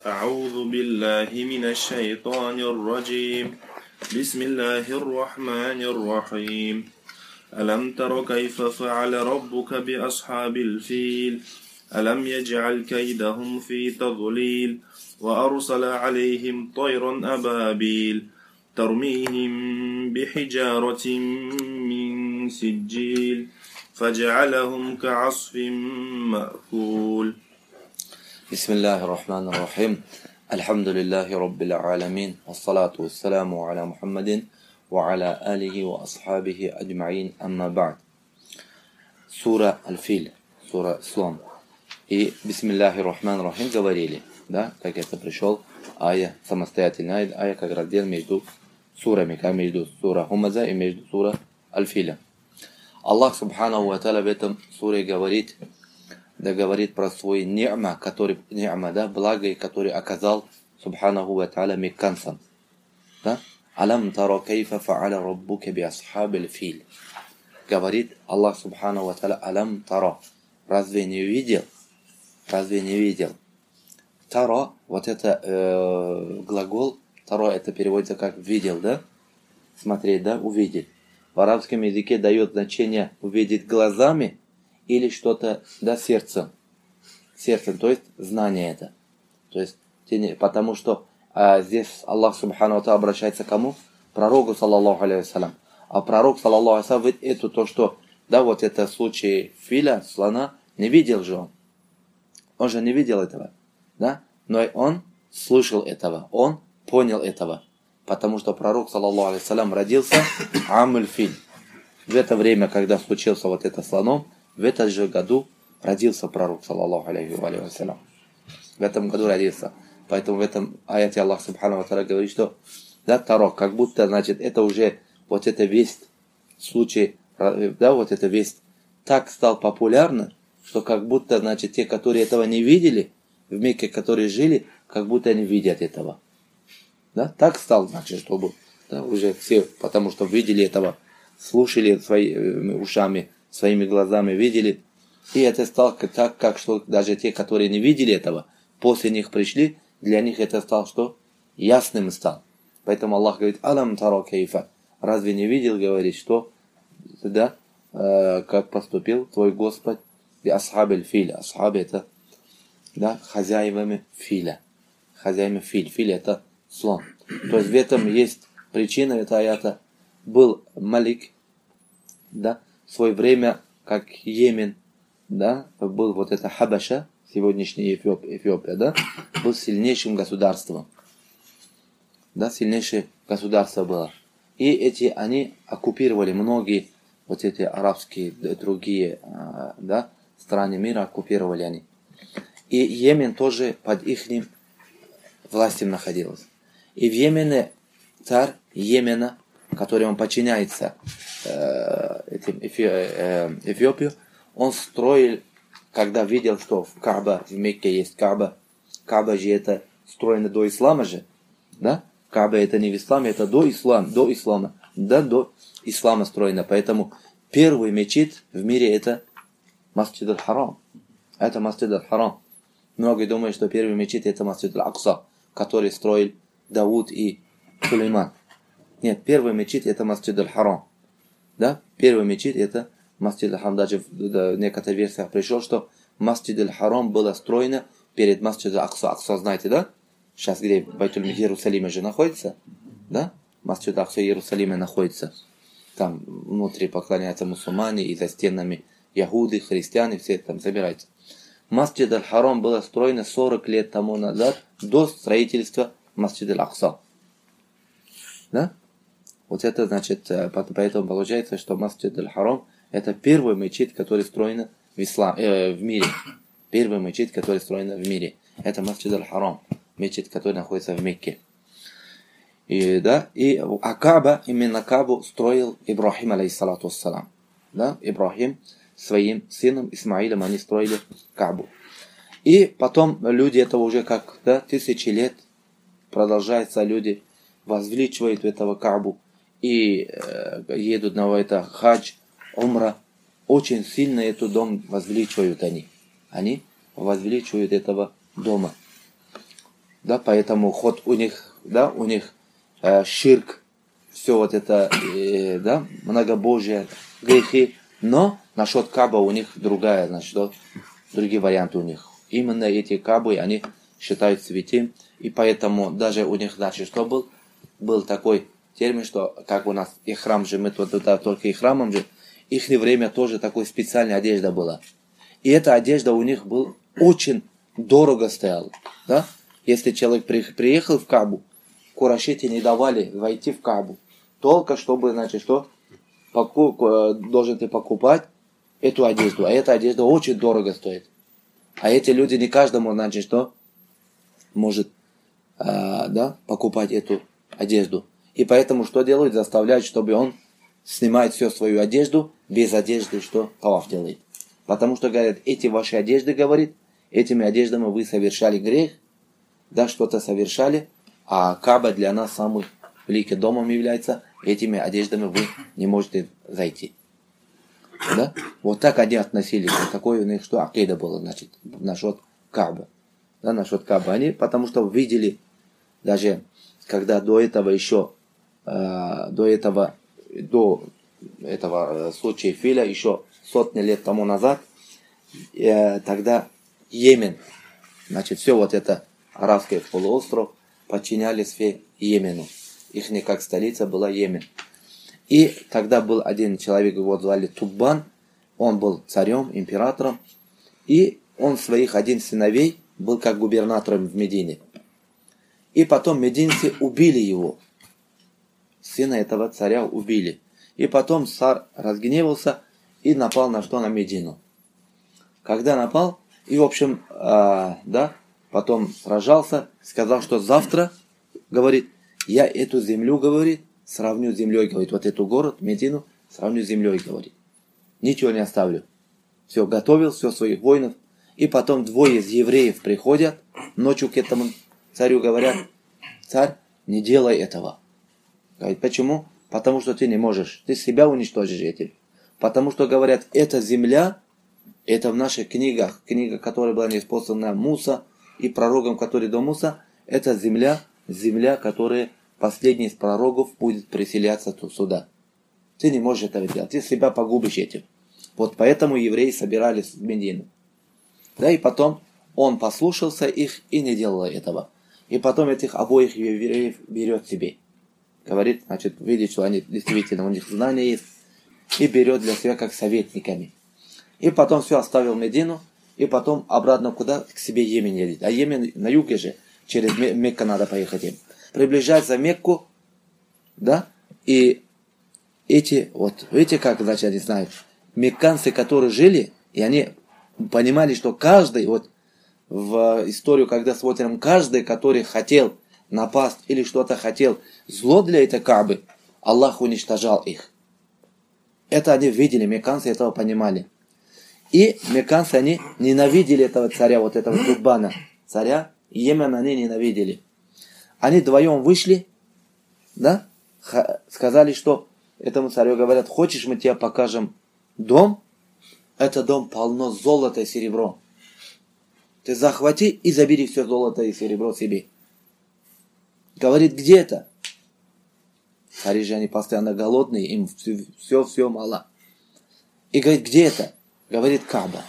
أعوذ بالله من الشيطان الرجيم بسم الله الرحمن الرحيم ألم تر كيف فعل ربك بأصحاب الفيل ألم يجعل كيدهم في تضليل وأرسل عليهم طيرا أبابيل ترميهم بحجارة من سجيل فجعلهم كعصف مأكول بسم الله الرحمن الرحيم الحمد لله رب العالمين والصلاة والسلام على محمد وعلى آله وأصحابه أجمعين أما بعد Сура Аль-Филь, сура Слон. И Бисмиллахи Рахман Рахим говорили, да, как это пришел, ая, самостоятельная ая, как раздел между сурами, как между сура Хумаза и между сура Аль-Филя. Аллах Субханаху ва Тааля в этом суре говорит, да говорит про свой ни'ма, который, да, благо, который оказал Субханаху ва Тааля мекканцам. Да? Алам таро кайфа фа'аля раббука би асхабил филь. Говорит Аллах Субханаху ва Тааля, алам таро. Разве не видел? Разве не видел? Таро, вот это глагол, таро это переводится как видел, да? Смотреть, да, увидеть. В арабском языке дает значение увидеть глазами или что-то, да, сердцем. Сердцем, то есть знание это. То есть, потому что здесь Аллах Субхану ва Тааля обращается к кому? Пророку, саллаллаху алейхи вассалям. А пророк, саллаллаху алейхи вассалям, это то, что, да, вот это случай филя, слона, не видел же он. Он же не видел этого, да? Но он слышал этого, он понял этого. Потому что пророк, саллаллаху алейхи вассалям, родился амуль филь. В это время, когда случился вот это слоном, в этот же году родился пророк, саллаллаху алейхи вассалям. В этом году родился. Поэтому в этом аяте Аллах Субхану ва Тааля говорит, что да, таро, как будто, значит, это уже вот эта весть, случай, да, вот эта весть так стал популярна, что как будто, значит, те, которые этого не видели, в Мекке, которые жили, как будто они видят этого. Да, так стал, значит, чтобы, да, уже все, потому что видели этого, слушали своими ушами, своими глазами видели. И это стало так, как что даже те, которые не видели этого, после них пришли, для них это стало что? Ясным стал. Поэтому Аллах говорит, алам таро кайфа. Разве не видел, говорит, что, да, как поступил твой Господь и асхабиль филя. Асхаб это, да, хозяевами филя. Хозяевами филь. Филь это слон. То есть в этом есть причина, это аята. Был Малик, да, в свое время, как Йемен, да, был вот это Хабаша, сегодняшняя Эфиопия, да, был сильнейшим государством. Да, сильнейшее государство было. И они оккупировали многие вот эти арабские, другие, да, страны мира, оккупировали они. И Йемен тоже под их властью находился. И в Йемене царь Йемена, который он подчиняется Эфиопию, он строил, когда видел, что в Кааба, в Мекке есть Кааба. Кааба же это строено до ислама же, да? Кааба это не в исламе, это до ислама, да, до ислама строено. Поэтому первый мечеть в мире это Масджид аль-Харам. Это Масджид аль-Харам. Многие думают, что первый мечеть это Масджид аль-Акса, который строил Дауд и Сулейман. Нет, первый мечеть это Масджид аль-Харам. Да? Первый мечеть это Масджид аль-Харам. Даже в некоторых версиях пришло, что Масджид аль-Харам было строено перед Масджид аль-Акса. Акса знаете, да? Сейчас где Байтуль Иерусалиме же находится, да? Масджид аль-Акса в Иерусалиме находится. Там внутри поклоняются мусульмане, и за стенами яхуды, христиане, все там собираются. Масджид аль-Харам было строено 40 лет тому назад, до строительства Масджид аль-Акса. Да? Вот это значит, поэтому получается, что Масджид аль-Харам это первый мечеть, который строен в мире. Первый мечеть, который строен в мире. Это Масджид аль-Харам, мечеть, который находится в Мекке. А Кааба, именно Каабу строил Ибрахим, алейхиссалату вассалам. Да? Ибрахим своим сыном Исмаилом они строили Каабу. И потом люди, это уже как, да, тысячи лет продолжается, люди возвеличивают этого Каабу и едут на это хадж, умра. Очень сильно этот дом возвеличивают они. Они возвеличивают этого дома. да, поэтому ход у них, да, у них ширк, все вот это, да, многобожие, грехи, но насчет Каба у них другая, значит, да, другие варианты у них. Именно эти Кабы, они считают святым, и поэтому даже у них, значит, что был такой термин, что как у нас и храм же, мы тут только и храмом же, их время тоже такой специальная одежда была. И эта одежда у них был очень дорого стояла, да? Если человек приехал в Кабу, курайшите не давали войти в Кабу, только чтобы, значит, что должен ты покупать эту одежду, а эта одежда очень дорого стоит. А эти люди не каждому, значит, что может, да, покупать эту одежду. И поэтому что делают? Заставляют, чтобы он снимает всю свою одежду, без одежды, что таваф делает. Потому что, говорят, эти ваши одежды, говорит, этими одеждами вы совершали грех, да, что-то совершали, а Каба для нас самым великим домом является, этими одеждами вы не можете зайти. Да? Вот так они относились, вот такое у них, что акида было, значит, насчет Каба. Да, насчет Каба. Они, потому что видели, даже когда до этого случая Филя, еще сотни лет тому назад, тогда Йемен, значит, все вот это арабский полуостров подчинялись Йемену. Их как столица была Йемен. И тогда был один человек, его звали Туббан, он был царем, императором, и он своих 11 сыновей был как губернатором в Медине. И потом мединцы убили его. Сына этого царя убили. И потом царь разгневался и напал на что? На Медину. Когда напал, и в общем, да, потом сражался, сказал, что завтра, говорит, я эту землю, говорит, сравню с землей, говорит, вот эту город, Медину, сравню с землей, говорит. Ничего не оставлю. Все, готовил, все своих воинов. И потом двое из евреев приходят, ночью к этому царю говорят, царь, не делай этого. Говорит, почему? Потому что ты не можешь, ты себя уничтожишь этим. Потому что, говорят, эта земля, это в наших книгах, книга, которая была неспослана Муса и пророком, который до Муса, это земля, которая последний из пророков будет приселяться сюда. Ты не можешь этого делать, ты себя погубишь этим. Вот поэтому евреи собирались в Медину. Да, и потом он послушался их и не делал этого. И потом этих обоих евреев берет себе. Говорит, значит, видит, что они действительно, у них знания есть, и берет для себя как советниками. И потом все оставил Медину, и потом обратно куда? К себе Йемен едет. А Йемен на юге же, через Мекку надо поехать им. Приближается в Мекку, да, и эти, вот, видите, как, значит, они знают, мекканцы, которые жили, и они понимали, что каждый, вот, в историю, когда смотрим, каждый, который хотел напасть или что-то хотел, зло для этой Каабы, Аллах уничтожал их. Это они видели, мекканцы этого понимали. И мекканцы, они ненавидели этого царя, вот этого Туббана, царя Йемена они ненавидели. Они вдвоем вышли, да, сказали, что этому царю говорят, хочешь, мы тебе покажем дом? Это дом полно золота и серебро. Ты захвати и забери все золото и серебро себе. Говорит, где это? Цари же они постоянно голодные, им все мало. И говорит, где это? Говорит, Кааба.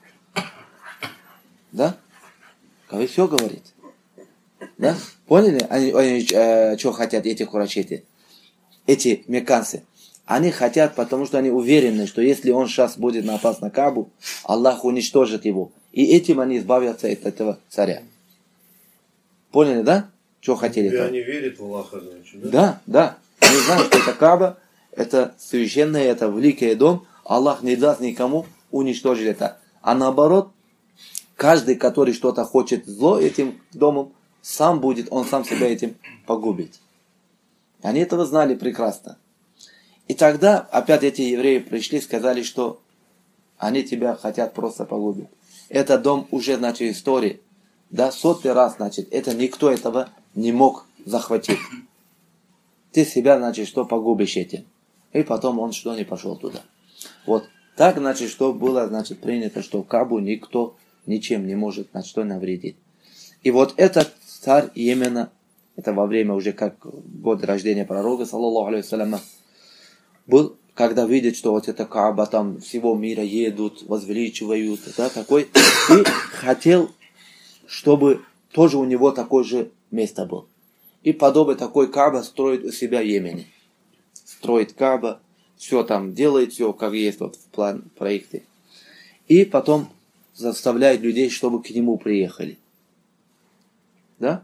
Да? Говорит, все говорит. Да? Поняли? Они что хотят, эти курайшиты? Эти мекканцы. Они хотят, потому что они уверены, что если он сейчас будет напасть на Каабу, Аллах уничтожит его. И этим они избавятся от этого царя. Поняли, да? Что хотели? И они верят в Аллаха, значит, да? Да. Они знают, что это Кааба, это священный, это великий дом. Аллах не даст никому уничтожить это. А наоборот, каждый, который что-то хочет зло этим домом, он сам себя этим погубит. Они этого знали прекрасно. И тогда опять эти евреи пришли и сказали, что они тебя хотят просто погубить. Этот дом уже, значит, истории. Да, 100-й раз, значит, это никто этого не мог захватить. Ты себя, значит, что погубишь этим. И потом он что не пошел туда. Вот так, значит, что было, значит, принято, что Каабу никто ничем не может, значит, что навредить. И вот этот царь Йемена, это во время уже как год рождения пророка, саллаллаху алейхи вассаляма, был, когда видят, что вот это Кааба, там всего мира едут, возвеличивают, да, такой, и хотел, чтобы тоже у него такое же место было. И подобие такой Кааба строит у себя в Йемене. Строит Кааба, все там делает, все как есть вот в план проекте. И потом заставляет людей, чтобы к нему приехали. Да?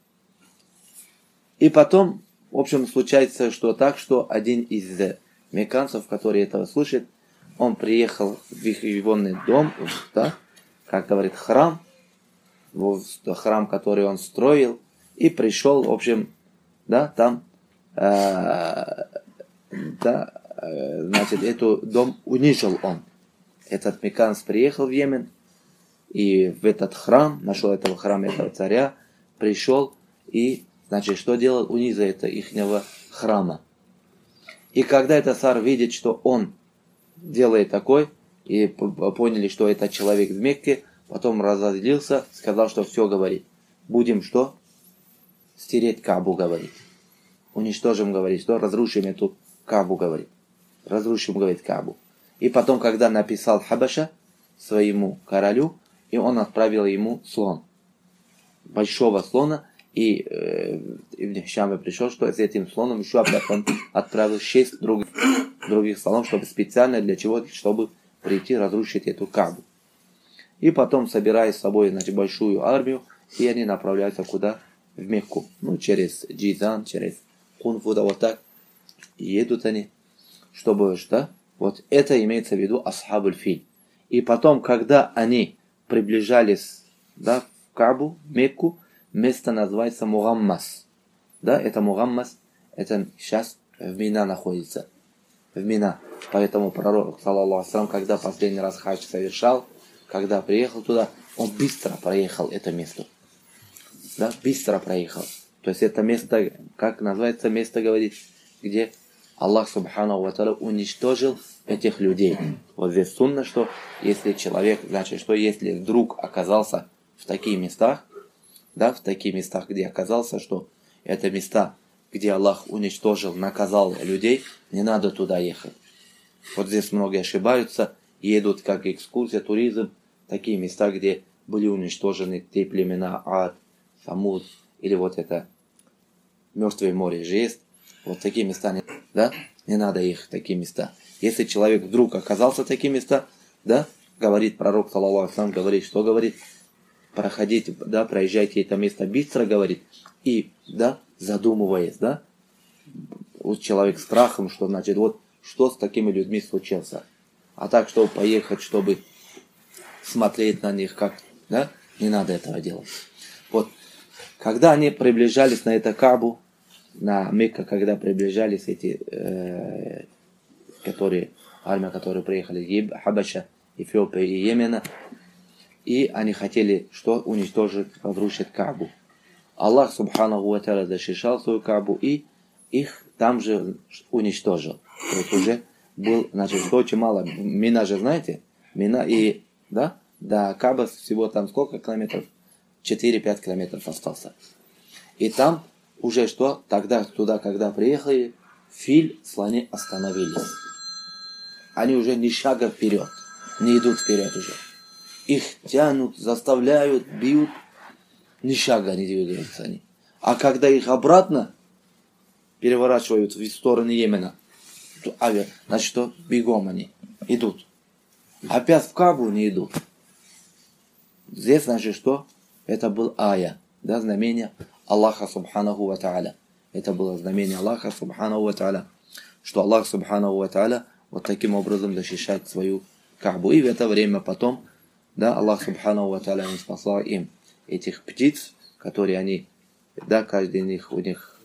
И потом, в общем, случается, что так, что один из мекканцев, который этого слышит, он приехал в их егонный дом, да, как говорит, храм, храм, который он строил, и пришел, в общем, да, там, значит, этот дом уничтожил он. Этот мекканец приехал в Йемен, и в этот храм, нашел этого храма, этого царя, пришел и, значит, что делал? Унизил это ихнего храма. И когда этот царь видит, что он делает такой, и поняли, что это человек в Мекке, потом разозлился, сказал, что все, говорит, будем что? Стереть Каабу, говорит. Уничтожим, говорит, что? Разрушим эту Каабу, говорит. Разрушим, говорит, Каабу. И потом, когда написал Хабаша своему королю, и он отправил ему слон. Большого слона. И Ибн Хишам пришел, что с этим слоном еще он отправил 6 других слонов, чтобы специально для чего? Чтобы прийти разрушить эту Каабу. И потом, собирая с собой, значит, большую армию, и они направляются куда? В Мекку. Ну, через Джизан, через Кунфуда, вот так. И едут они, чтобы что? Вот это имеется в виду Асхабуль Филь. И потом, когда они приближались, да, в Каабу, в Мекку, место называется Мугаммас. Да, это Мугаммас, это сейчас в Мина находится. В Мина. Поэтому пророк, саллаллаху алейхи ва саллям, когда последний раз хадж совершал, когда приехал туда, он быстро проехал это место. Да, быстро проехал. То есть это место, как называется место, говорит, где Аллах субханаху ва тааля уничтожил этих людей. Вот здесь сунна, что если человек, значит, что если вдруг оказался в таких местах, да, в таких местах, где оказался, что это места, где Аллах уничтожил, наказал людей, не надо туда ехать. Вот здесь многие ошибаются, едут как экскурсия, туризм, такие места, где были уничтожены те племена Ад, Самуд, или вот это Мертвое море же есть. Вот такие места, да, не надо ехать в такие места. Если человек вдруг оказался в такие места, да, говорит пророк, саллаллаху алейхи ва саллям, говорит, что говорит? Проходите, да, проезжайте это место быстро, говорит, и, да, задумываясь, да, вот человек страхом, что значит, вот, что с такими людьми случился. А так, чтобы поехать, чтобы смотреть на них, как, да, не надо этого делать. Вот, когда они приближались на это Каабу, на Мекку, когда приближались эти, армия, которые приехали, Хабаша, Эфиопия и Йемена, и они хотели, что уничтожить, разрушить Каабу. Аллах, субханаху ва тааля, защищал свою Каабу и их там же уничтожил. То есть уже был, значит, что очень мало. Мина же, знаете? Мина и, да, до Кааба всего там сколько километров? 4-5 километров остался. И там уже что? Тогда туда, когда приехали, Филь, слоны остановились. Они уже ни шага вперед, не идут вперед уже. Их тянут, заставляют, бьют, ни шага не двигаются они. А когда их обратно переворачивают в сторону Йемена, значит что? Бегом они идут. Опять в Каабу не идут. Здесь, значит, что? Это был ая, да, знамение Аллаха субханаху ва тааля. Это было знамение Аллаха субханаху ва тааля, что Аллах субханаху ва тааля вот таким образом защищает свою Каабу. И в это время потом, да, Аллах субханаху ва тааля спасал им этих птиц, которые они, да, каждый из них, у них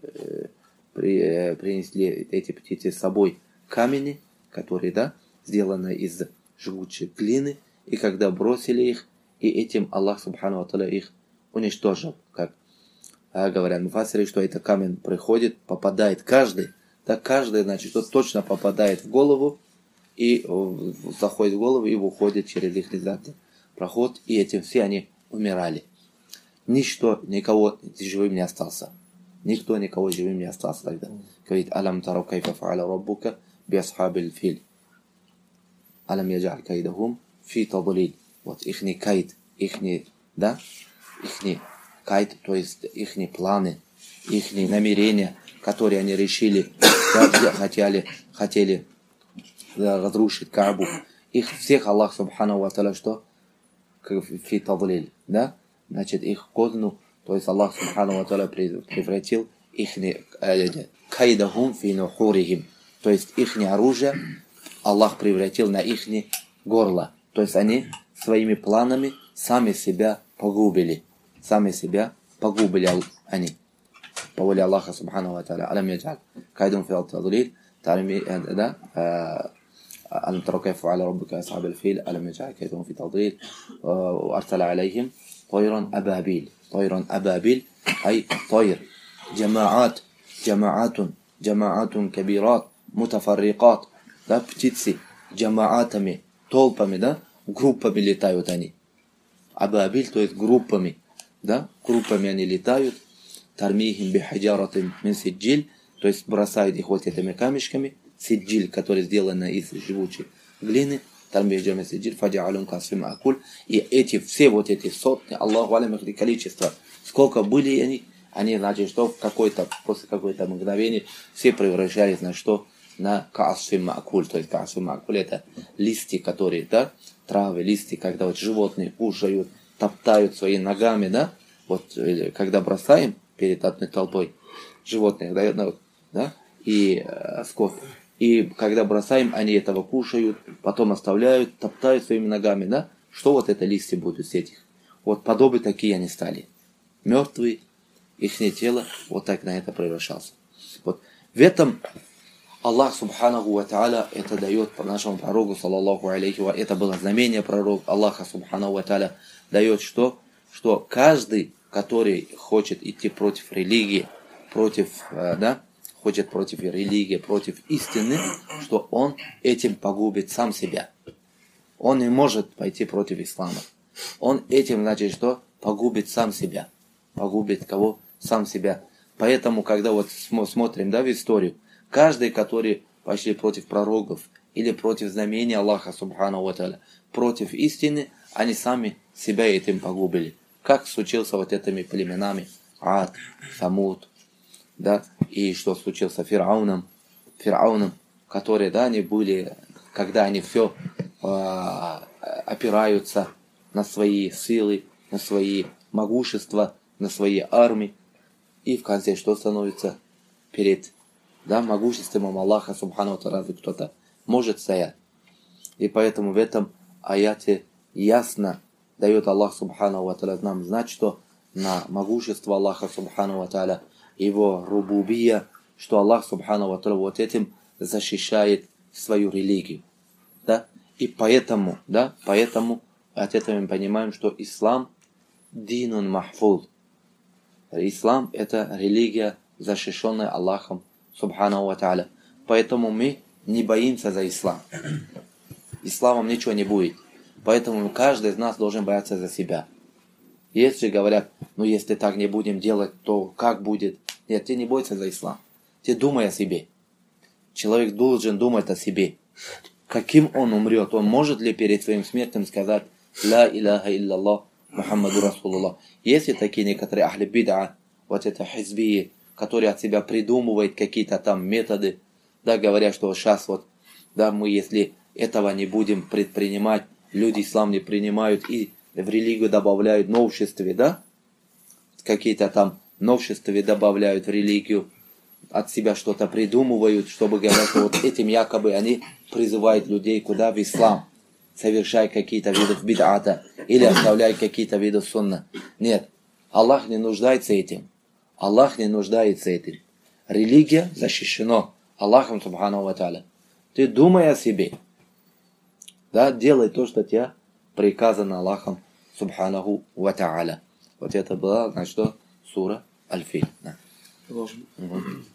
принесли эти птицы с собой камни, которые, да, сделаны из жгучей глины, и когда бросили их, и этим Аллах субхану ва тааля их уничтожил. Как говорят муфассиры, что этот камень приходит, попадает каждый, да, каждый, значит, что точно попадает в голову, и заходит в голову, и выходит через их проход, и этим все они умирали. Ничто, никого живым не остался. Никто никого живым не остался тогда. Говорит, алам тарау кайфа фааля раббука би асхабил филь. Алам яджаль кайдахум фи тадлиль. Вот ихний кайд, ихний, да, ихний кайд, то есть ихние планы, ихние намерения, которые они решили, хотели разрушить Каабу. Их всех Аллах Субхану ва Тааля что? Фи тадлиль, да? Значит, их козну, то есть Аллах Субхану ва Тааля превратил их кайдахум фи нухурихим. То есть их оружие Аллах превратил на их горло. То есть они своими планами сами себя погубили. Сами себя погубили они. По воле Аллаха Субхану ва Тааля. Алам яджаль кайдахум фи тадлиль. Да? ألم تروا كيف فعل ربك أصحاب الفيل ألم يجعل كيدهم في تضليل وأرسل عليهم طيرا أبابيل أي طير جماعات كبيرات متفرقات, да, птицы джамаатами, толпами, да, группами летают они. Абабиль, то есть группами, да, группами они летают. Тармихим бихаджаратим мин сиджиль, то есть бросают их вот этими камешками. Сиджиль, который сделан из живучей глины, и эти все вот эти сотни, Аллаху алям, их количество, сколько были они, значит, что после какой-то мгновения все превращались на что? На каасфим маакуль. То есть каасфим маакуль это листья, которые, да, травы, листья, когда вот животные кушают, топтают своими ногами, да, вот когда бросаем перед одной толпой животных, да, и скот. И когда бросаем, они этого кушают, потом оставляют, топтают своими ногами, да? Что вот это листья будут с этих? Вот подобие такие они стали. Мертвые, их тело вот так на это превращался. Вот в этом Аллах Субханаху ва Тааля это дает по нашему пророку, саллаллаху алейхи ва, это было знамение пророка Аллаха Субханаху ва Тааля, дает что каждый, который хочет идти против религии, хочет против религии, против истины, что он этим погубит сам себя. Он не может пойти против ислама. Он этим, значит, что? Погубит сам себя. Погубит кого? Сам себя. Поэтому, когда вот смотрим, да, в историю, каждый, который пошли против пророков или против знамения Аллаха Субхану ва Тааля, против истины, они сами себя этим погубили. Как случилось вот этими племенами Ад, Самуд, да, и что случилось с Фирауном, которые, да, они были, когда они все опираются на свои силы, на свои могущества, на свои армии, и в конце что становится перед, да, могуществом Аллаха Субхану ва Тааля кто-то может стоять. И поэтому в этом аяте ясно дает Аллах Субхану ва Тааля нам знать, что на могущество Аллаха Субхану ва Тааля, его рубубия, что Аллах Субхану ва Тааля вот этим защищает свою религию. Да? И поэтому от этого мы понимаем, что ислам динун махфуз. Ислам это религия, защищенная Аллахом Субхану ва Тааля. Поэтому мы не боимся за ислам. Исламом ничего не будет. Поэтому каждый из нас должен бояться за себя. Если говорят, если так не будем делать, то как будет? Нет, ты не бойся за ислам. Ты думай о себе. Человек должен думать о себе. Каким он умрет? Он может ли перед своим смертью сказать «Ла иляха илляллах, Мухаммаду Расулуллах»? Есть ли такие некоторые ахли бид'a, вот это хизбии, которые от себя придумывают какие-то там методы, да, говорят, что сейчас вот, да, мы если этого не будем предпринимать, люди ислам не принимают и в религию добавляют новшества, да? Какие-то там новшества добавляют в религию, от себя что-то придумывают, чтобы говорить, что вот этим якобы они призывают людей куда? В ислам. Совершая какие-то виды бид'ата или оставляя какие-то виды сунна. Нет. Аллах не нуждается этим. Аллах не нуждается этим. Религия защищена Аллахом Субхану ва Тааля. Ты думай о себе. Да, делай то, что тебе приказано Аллахом Субханаху ва Тааля. Вот это была, значит, что? Сура Аль-Филь. Да.